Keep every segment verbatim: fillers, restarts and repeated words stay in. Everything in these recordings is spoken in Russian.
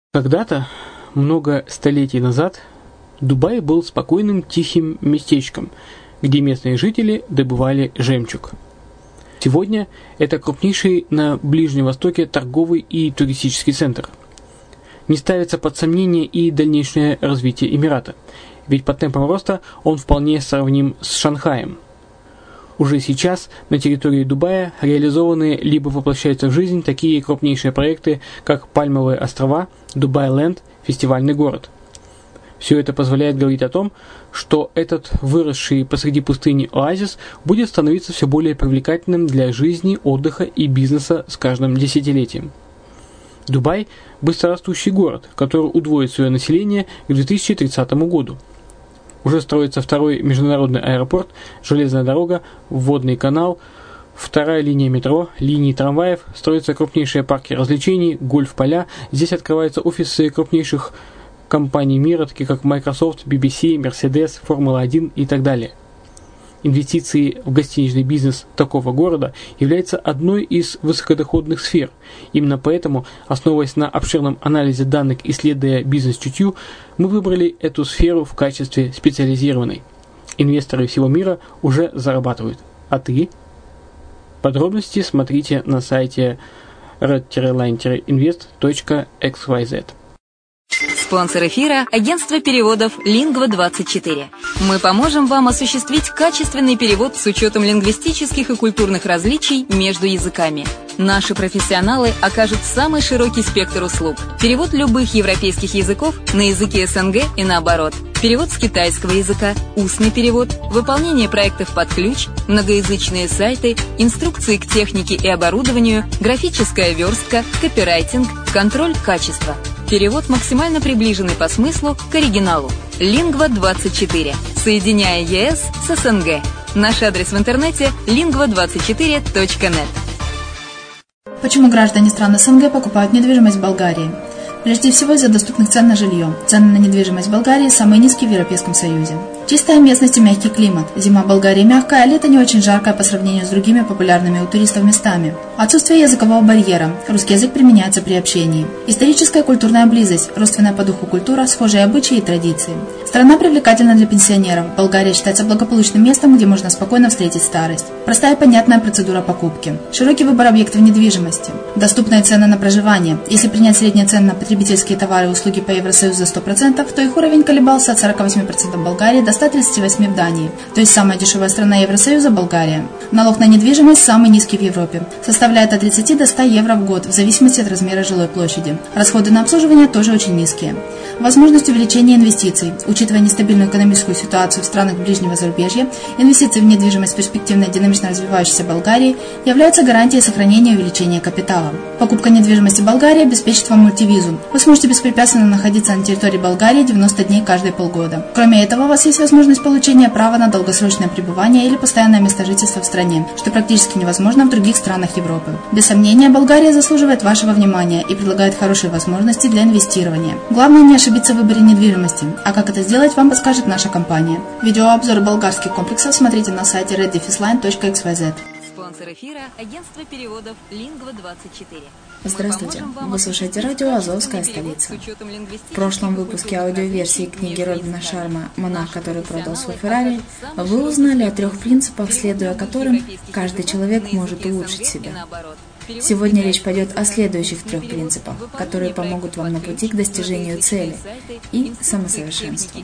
Когда-то, много столетий назад, Дубай был спокойным тихим местечком, где местные жители добывали жемчуг. Сегодня это крупнейший на Ближнем Востоке торговый и туристический центр. Не ставится под сомнение и дальнейшее развитие Эмирата, ведь по темпам роста он вполне сравним с Шанхаем. Уже сейчас на территории Дубая реализованы либо воплощаются в жизнь такие крупнейшие проекты, как Пальмовые острова, Дубай-Ленд, фестивальный город. Все это позволяет говорить о том, что этот выросший посреди пустыни оазис будет становиться все более привлекательным для жизни, отдыха и бизнеса с каждым десятилетием. Дубай – быстрорастущий город, который удвоит свое население к две тысячи тридцатому году. Уже строится второй международный аэропорт, железная дорога, водный канал, вторая линия метро, линии трамваев, строятся крупнейшие парки развлечений, гольф-поля. Здесь открываются офисы крупнейших компаний мира, таких как Microsoft, би би си, Mercedes, Формула один и так далее. Инвестиции в гостиничный бизнес такого города являются одной из высокодоходных сфер. Именно поэтому, основываясь на обширном анализе данных, исследуя бизнес-чутью, мы выбрали эту сферу в качестве специализированной. Инвесторы всего мира уже зарабатывают. А ты? Подробности смотрите на сайте red line invest точка экс вай зет. Спонсор эфира – агентство переводов лингва двадцать четыре. Мы поможем вам осуществить качественный перевод с учетом лингвистических и культурных различий между языками. Наши профессионалы окажут самый широкий спектр услуг. Перевод любых европейских языков на языки эс эн гэ и наоборот. Перевод с китайского языка, устный перевод, выполнение проектов под ключ, многоязычные сайты, инструкции к технике и оборудованию, графическая верстка, копирайтинг, контроль качества. Перевод максимально приближенный по смыслу к оригиналу. лингва двадцать четыре. Соединяя е эс с эс эн гэ. Наш адрес в интернете лингва двадцать четыре точка нет. Почему граждане стран эс эн гэ покупают недвижимость в Болгарии? Прежде всего из-за доступных цен на жилье. Цены на недвижимость в Болгарии самые низкие в Европейском Союзе. Чистая местность и мягкий климат. Зима в Болгарии мягкая, а лето не очень жаркое по сравнению с другими популярными у туристов местами. Отсутствие языкового барьера. Русский язык применяется при общении. Историческая и культурная близость. Родственная по духу культура, схожие обычаи и традиции. Страна привлекательна для пенсионеров. Болгария считается благополучным местом, где можно спокойно встретить старость. Простая и понятная процедура покупки. Широкий выбор объектов недвижимости. Доступные цены на проживание. Если принять средние цены на потребительские товары и услуги по Евросоюзу за сто процентов, то их уровень колебался от сорок восемь процентов в Болгарии до ста тридцати восьми процентов в Дании. То есть самая дешевая страна Евросоюза – Болгария. Налог на недвижимость самый низкий в Европе. Составляет от тридцати до ста евро в год, в зависимости от размера жилой площади. Расходы на обслуживание тоже очень низкие. Возможность увеличения инвестиций. Учитывая нестабильную экономическую ситуацию в странах ближнего зарубежья, инвестиции в недвижимость перспективной и динамично развивающейся Болгарии являются гарантией сохранения и увеличения капитала. Покупка недвижимости в Болгарии обеспечит вам мультивизу. Вы сможете беспрепятственно находиться на территории Болгарии девяносто дней каждые полгода. Кроме этого, у вас есть возможность получения права на долгосрочное пребывание или постоянное место жительства в стране, что практически невозможно в других странах Европы. Без сомнения, Болгария заслуживает вашего внимания и предлагает хорошие возможности для инвестирования. Главное не ошибиться в выборе недвижимости, а как это сделать, вам подскажет наша компания. Видеообзор болгарских комплексов смотрите на сайте red line точка экс вай зет. Спонсор эфира – агентство переводов лингва двадцать четыре. Здравствуйте, вы слушаете радио «Азовская столица». В прошлом выпуске аудиоверсии книги Робина Шарма «Монах, который продал свой Феррари» вы узнали о трех принципах, следуя которым каждый человек может улучшить себя. Сегодня речь пойдет о следующих трех принципах, которые помогут вам на пути к достижению цели и самосовершенству.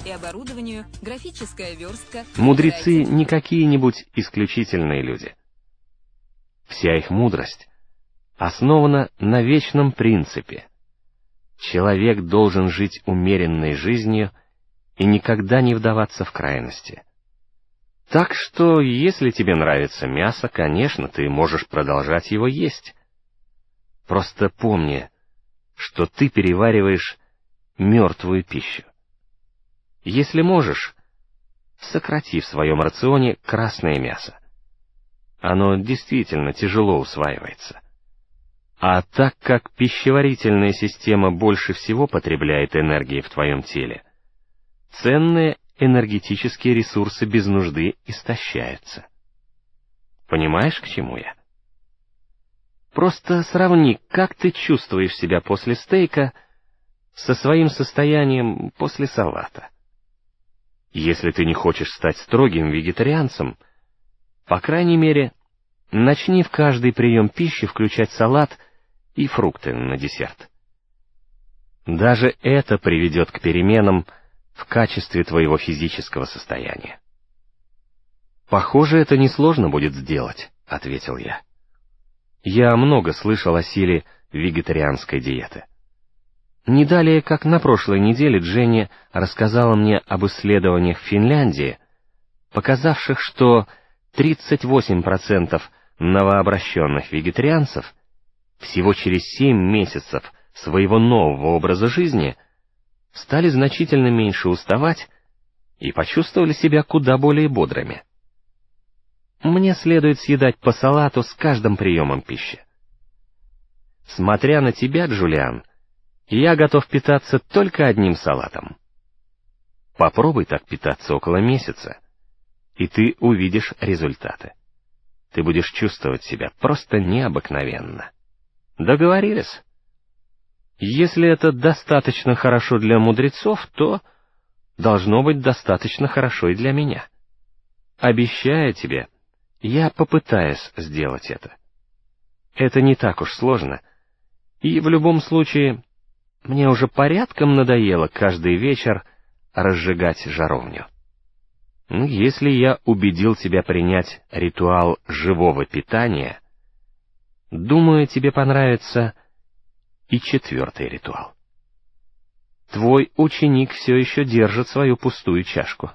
Мудрецы не какие-нибудь исключительные люди. Вся их мудрость основана на вечном принципе. Человек должен жить умеренной жизнью и никогда не вдаваться в крайности. Так что, если тебе нравится мясо, конечно, ты можешь продолжать его есть. Просто помни, что ты перевариваешь мертвую пищу. Если можешь, сократи в своем рационе красное мясо. Оно действительно тяжело усваивается. А так как пищеварительная система больше всего потребляет энергии в твоем теле, ценные энергетические ресурсы без нужды истощаются. Понимаешь, к чему я? Просто сравни, как ты чувствуешь себя после стейка со своим состоянием после салата. Если ты не хочешь стать строгим вегетарианцем, по крайней мере, начни в каждый прием пищи включать салат и фрукты на десерт. Даже это приведет к переменам в качестве твоего физического состояния. «Похоже, это несложно будет сделать», — ответил я. Я много слышал о силе вегетарианской диеты. Не далее, как на прошлой неделе, Дженни рассказала мне об исследованиях в Финляндии, показавших, что тридцать восемь процентов новообращенных вегетарианцев всего через семь месяцев своего нового образа жизни стали значительно меньше уставать и почувствовали себя куда более бодрыми. Мне следует съедать по салату с каждым приемом пищи. Смотря на тебя, Джулиан, я готов питаться только одним салатом. Попробуй так питаться около месяца, и ты увидишь результаты. Ты будешь чувствовать себя просто необыкновенно. Договорились? Если это достаточно хорошо для мудрецов, то должно быть достаточно хорошо и для меня. Обещаю тебе, я попытаюсь сделать это. Это не так уж сложно, и в любом случае мне уже порядком надоело каждый вечер разжигать жаровню. Если я убедил тебя принять ритуал живого питания, думаю, тебе понравится и четвертый ритуал. Твой ученик все еще держит свою пустую чашку.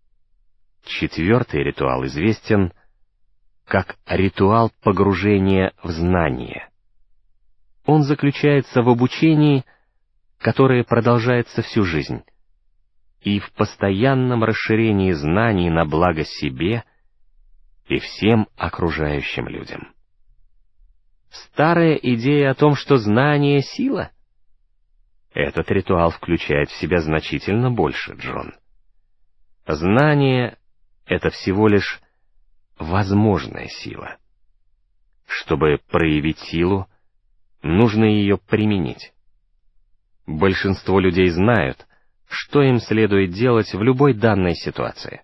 Четвертый ритуал известен как ритуал погружения в знание. Он заключается в обучении, которое продолжается всю жизнь, и в постоянном расширении знаний на благо себе и всем окружающим людям. Старая идея о том, что знание — сила, этот ритуал включает в себя значительно больше, Джон. Знание — это всего лишь возможная сила. Чтобы проявить силу, нужно ее применить. Большинство людей знают, что им следует делать в любой данной ситуации.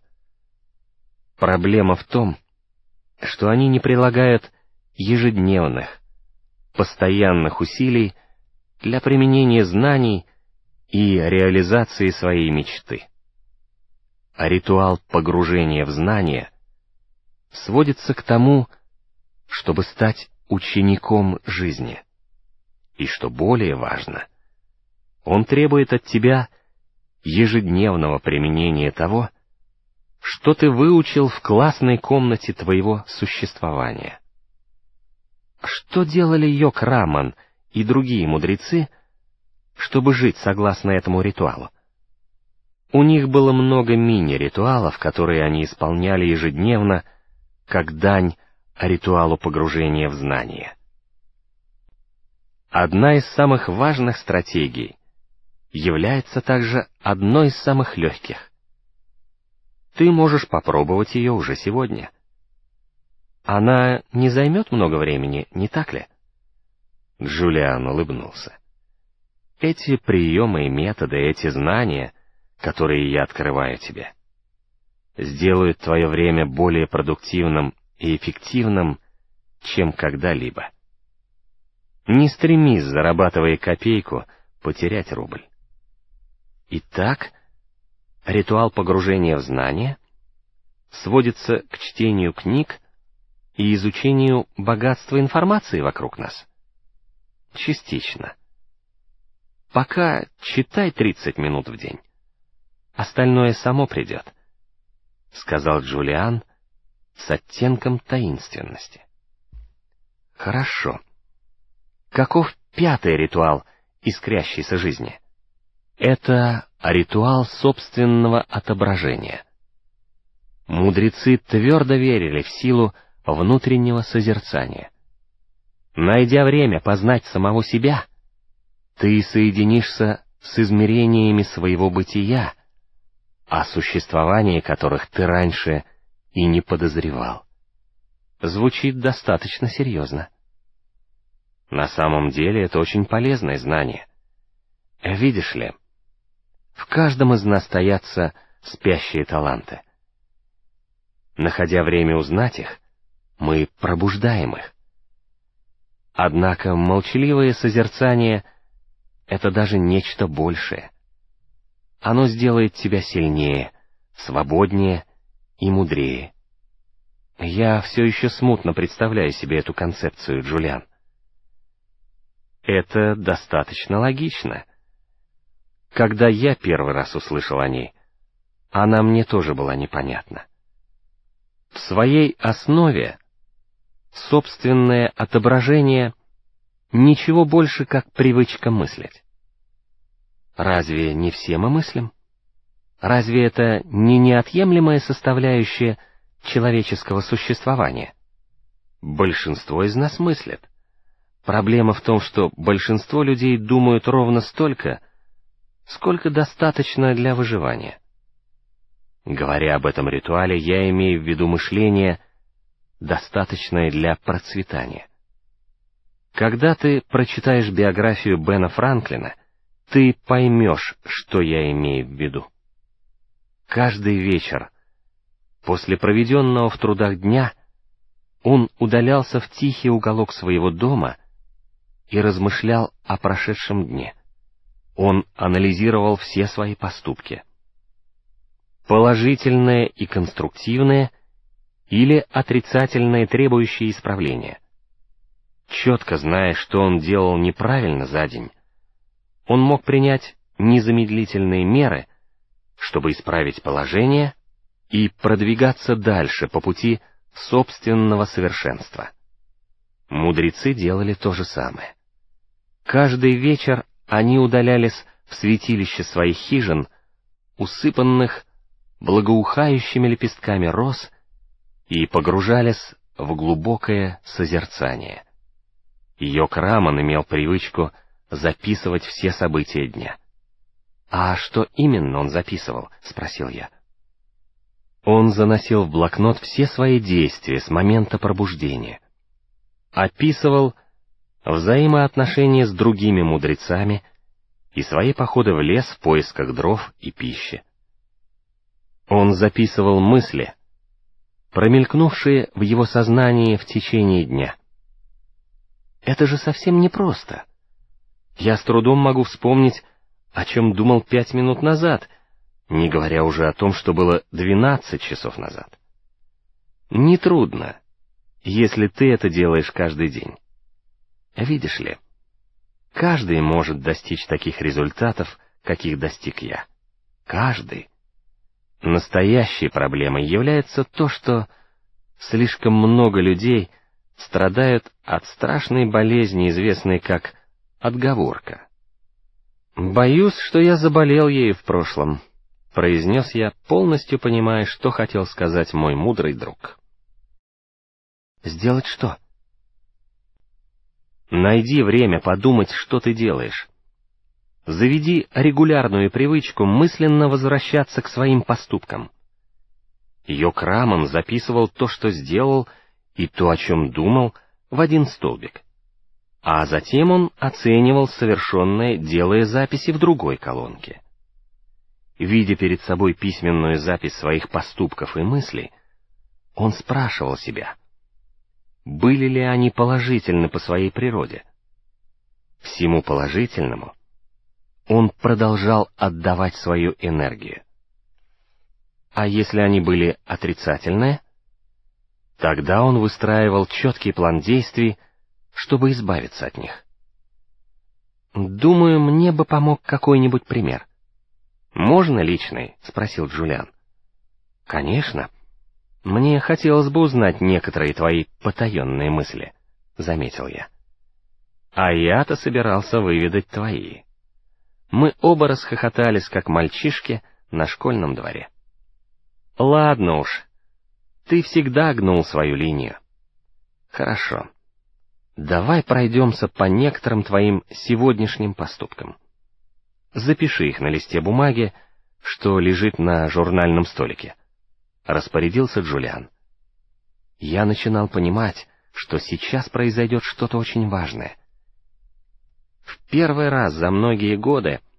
Проблема в том, что они не прилагают ежедневных, постоянных усилий для применения знаний и реализации своей мечты. А ритуал погружения в знание сводится к тому, чтобы стать учеником жизни. И что более важно, он требует от тебя ежедневного применения того, что ты выучил в классной комнате твоего существования. Что делали Йок Раман и другие мудрецы, чтобы жить согласно этому ритуалу? У них было много мини-ритуалов, которые они исполняли ежедневно, как дань ритуалу погружения в знание. Одна из самых важных стратегий является также одной из самых легких. Ты можешь попробовать ее уже сегодня. Она не займет много времени, не так ли? Джулиан улыбнулся. Эти приемы и методы, эти знания, которые я открываю тебе, сделают твое время более продуктивным и эффективным, чем когда-либо. Не стремись, зарабатывая копейку, потерять рубль. Итак, ритуал погружения в знание сводится к чтению книг и изучению богатства информации вокруг нас. Частично. Пока читай тридцать минут в день. Остальное само придет, — сказал Джулиан с оттенком таинственности. Хорошо. Каков пятый ритуал искрящейся жизни? Это ритуал собственного отображения. Мудрецы твердо верили в силу внутреннего созерцания. Найдя время познать самого себя, ты соединишься с измерениями своего бытия, о существовании которых ты раньше и не подозревал. Звучит достаточно серьезно. На самом деле это очень полезное знание. Видишь ли, в каждом из нас таятся спящие таланты. Находя время узнать их, мы пробуждаем их. Однако молчаливое созерцание — это даже нечто большее. Оно сделает тебя сильнее, свободнее и мудрее. Я все еще смутно представляю себе эту концепцию, Джулиан. Это достаточно логично. Когда я первый раз услышал о ней, она мне тоже была непонятна. В своей основе собственное отображение — ничего больше, как привычка мыслить. Разве не все мы мыслим? Разве это не неотъемлемая составляющая человеческого существования? Большинство из нас мыслит. Проблема в том, что большинство людей думают ровно столько, сколько достаточно для выживания. Говоря об этом ритуале, я имею в виду мышление, достаточное для процветания. Когда ты прочитаешь биографию Бена Франклина, ты поймешь, что я имею в виду. Каждый вечер, после проведенного в трудах дня, он удалялся в тихий уголок своего дома и размышлял о прошедшем дне. Он анализировал все свои поступки. Положительные и конструктивные, или отрицательные, требующие исправления. Четко зная, что он делал неправильно за день, он мог принять незамедлительные меры, чтобы исправить положение и продвигаться дальше по пути собственного совершенства. Мудрецы делали то же самое. Каждый вечер они удалялись в святилище своих хижин, усыпанных благоухающими лепестками роз, и погружались в глубокое созерцание. Йок Раман имел привычку записывать все события дня. «А что именно он записывал?» — спросил я. Он заносил в блокнот все свои действия с момента пробуждения. Описывал взаимоотношения с другими мудрецами и свои походы в лес в поисках дров и пищи. Он записывал мысли, промелькнувшие в его сознании в течение дня. Это же совсем непросто. Я с трудом могу вспомнить, о чем думал пять минут назад, не говоря уже о том, что было двенадцать часов назад. Нетрудно, если ты это делаешь каждый день. Видишь ли, каждый может достичь таких результатов, каких достиг я. Каждый. Настоящей проблемой является то, что слишком много людей страдают от страшной болезни, известной как отговорка. «Боюсь, что я заболел ею в прошлом», — произнес я, полностью понимая, что хотел сказать мой мудрый друг. «Сделать что?» «Найди время подумать, что ты делаешь. Заведи регулярную привычку мысленно возвращаться к своим поступкам». Йок Раман записывал то, что сделал, и то, о чем думал, в один столбик. А затем он оценивал совершенное, делая записи в другой колонке. Видя перед собой письменную запись своих поступков и мыслей, он спрашивал себя, были ли они положительны по своей природе. Всему положительному он продолжал отдавать свою энергию. А если они были отрицательные, тогда он выстраивал четкий план действий, чтобы избавиться от них. «Думаю, мне бы помог какой-нибудь пример». «Можно личный?» — спросил Джулиан. «Конечно. Мне хотелось бы узнать некоторые твои потаенные мысли», — заметил я. «А я-то собирался выведать твои». Мы оба расхохотались, как мальчишки на школьном дворе. «Ладно уж, ты всегда гнул свою линию. Хорошо. Давай пройдемся по некоторым твоим сегодняшним поступкам. Запиши их на листе бумаги, что лежит на журнальном столике», — распорядился Джулиан. Я начинал понимать, что сейчас произойдет что-то очень важное. В первый раз за многие годы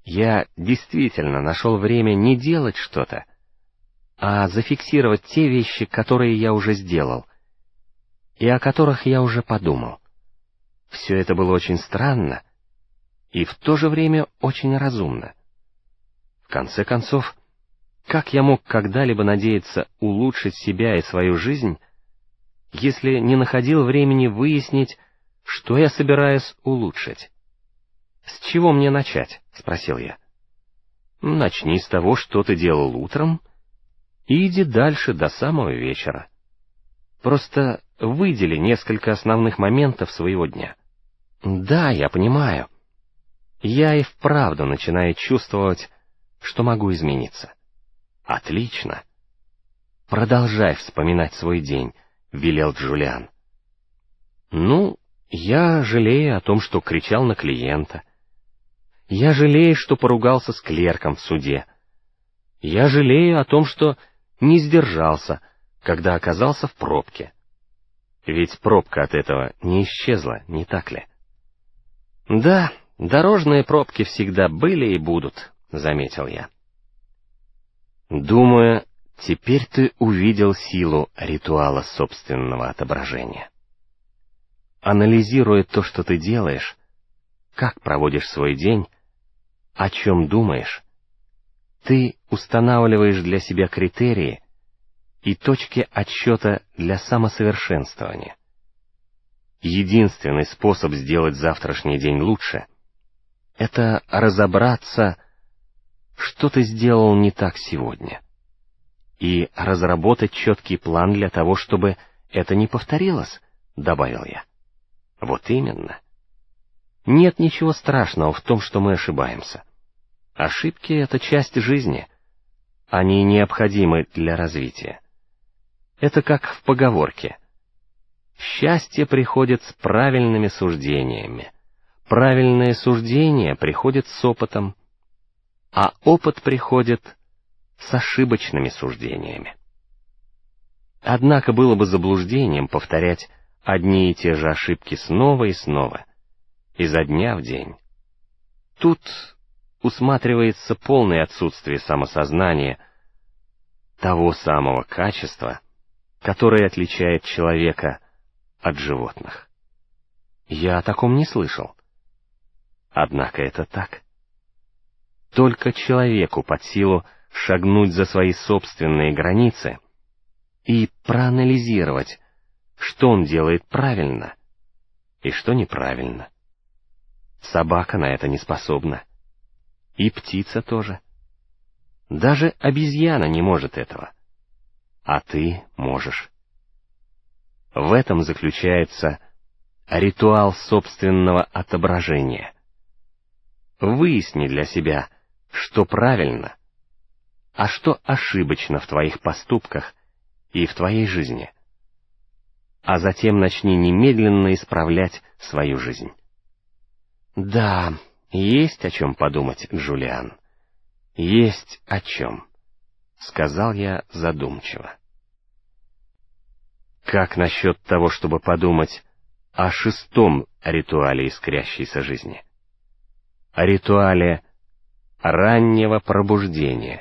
я действительно нашел время не делать что-то, а зафиксировать те вещи, которые я уже сделал, и о которых я уже подумал. Все это было очень странно и в то же время очень разумно. В конце концов, как я мог когда-либо надеяться улучшить себя и свою жизнь, если не находил времени выяснить, что я собираюсь улучшить? «С чего мне начать?» — спросил я. «Начни с того, что ты делал утром, и иди дальше до самого вечера. Просто выдели несколько основных моментов своего дня». «Да, я понимаю. Я и вправду начинаю чувствовать, что могу измениться». «Отлично. Продолжай вспоминать свой день», — велел Джулиан. «Ну, я жалею о том, что кричал на клиента. Я жалею, что поругался с клерком в суде. Я жалею о том, что не сдержался, когда оказался в пробке. Ведь пробка от этого не исчезла, не так ли?» «Да, дорожные пробки всегда были и будут», — заметил я. «Думаю, теперь ты увидел силу ритуала собственного отображения. Анализируя то, что ты делаешь, как проводишь свой день, о чем думаешь, ты устанавливаешь для себя критерии и точки отсчета для самосовершенствования. Единственный способ сделать завтрашний день лучше — это разобраться, что ты сделал не так сегодня, и разработать четкий план для того, чтобы это не повторилось», — добавил я. «Вот именно. Нет ничего страшного в том, что мы ошибаемся. Ошибки — это часть жизни. Они необходимы для развития. Это как в поговорке: счастье приходит с правильными суждениями, правильные суждения приходят с опытом, а опыт приходит с ошибочными суждениями». Однако было бы заблуждением повторять одни и те же ошибки снова и снова, изо дня в день. Тут усматривается полное отсутствие самосознания, того самого качества, которое отличает человека от животных. Я о таком не слышал. Однако это так. Только человеку под силу шагнуть за свои собственные границы и проанализировать, что он делает правильно и что неправильно. Собака на это не способна. И птица тоже. Даже обезьяна не может этого. А ты можешь. В этом заключается ритуал собственного отображения. Выясни для себя, что правильно, а что ошибочно в твоих поступках и в твоей жизни. А затем начни немедленно исправлять свою жизнь. Да, есть о чем подумать, Джулиан. Есть о чем, — сказал я задумчиво. Как насчет того, чтобы подумать о шестом ритуале искрящейся жизни? О ритуале раннего пробуждения.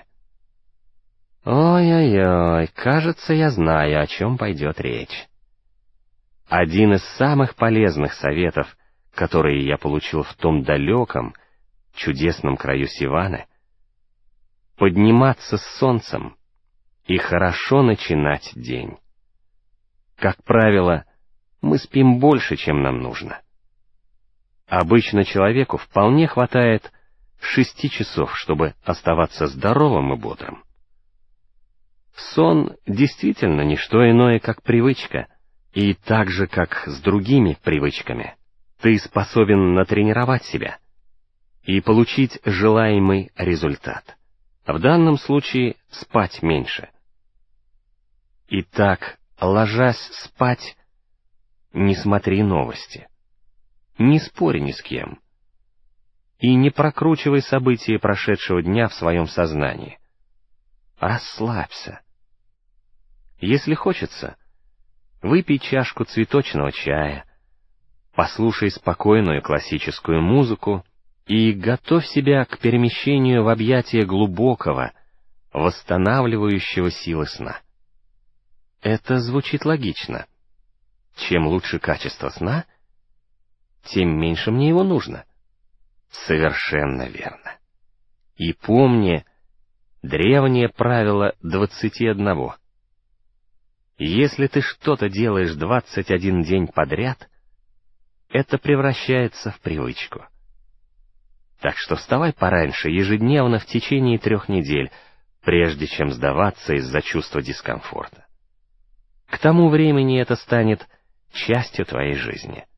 Ой-ой-ой, кажется, я знаю, о чем пойдет речь. Один из самых полезных советов, которые я получил в том далеком, чудесном краю Сиваны — подниматься с солнцем и хорошо начинать день. Как правило, мы спим больше, чем нам нужно. Обычно человеку вполне хватает шести часов, чтобы оставаться здоровым и бодрым. Сон действительно не что иное, как привычка, и так же, как с другими привычками, ты способен натренировать себя и получить желаемый результат. В данном случае спать меньше. Итак, ложась спать, не смотри новости, не спори ни с кем и не прокручивай события прошедшего дня в своем сознании. Расслабься. Если хочется, выпей чашку цветочного чая, послушай спокойную классическую музыку и готовь себя к перемещению в объятия глубокого, восстанавливающего силы сна. Это звучит логично. Чем лучше качество сна, тем меньше мне его нужно. Совершенно верно. И помни древнее правило двадцати одного. Если ты что-то делаешь двадцать один день подряд, это превращается в привычку. Так что вставай пораньше, ежедневно в течение трех недель, прежде чем сдаваться из-за чувства дискомфорта. К тому времени это станет частью твоей жизни.